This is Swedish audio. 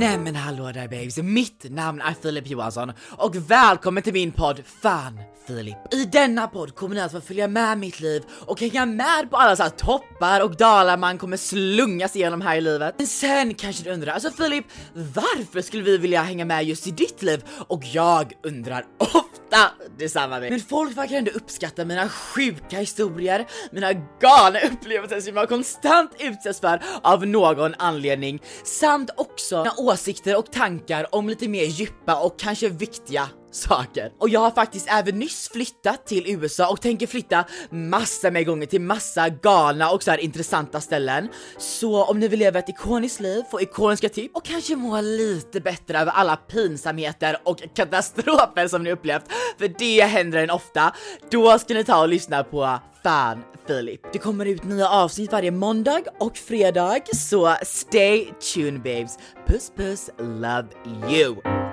Nej men hallå där babes, mitt namn är Filip Johansson och välkommen till min podd Fan Filip. I denna podd kommer ni att få följa med mitt liv och hänga med på alla så här toppar och dalar man kommer slungas igenom här i livet. Men sen kanske du undrar, alltså Filip, varför skulle vi vilja hänga med just i ditt liv? Och jag undrar ofta detsamma. Men folk verkar ändå uppskatta mina sjuka historier, mina galna upplevelser som jag konstant utsätts för av någon anledning, samt också mina åsikter och tankar om lite mer djupa och kanske viktiga saker. Och jag har faktiskt även nyss flyttat till USA och tänker flytta massa med gånger till massa galna och så här intressanta ställen. Så om ni vill leva ett ikoniskt liv, få ikoniska tips och kanske må lite bättre över alla pinsamheter och katastrofer som ni upplevt, för det händer en ofta, då ska ni ta och lyssna på Fan Filip. Det kommer ut nya avsnitt varje måndag och fredag, så stay tuned babes. Puss puss, love you.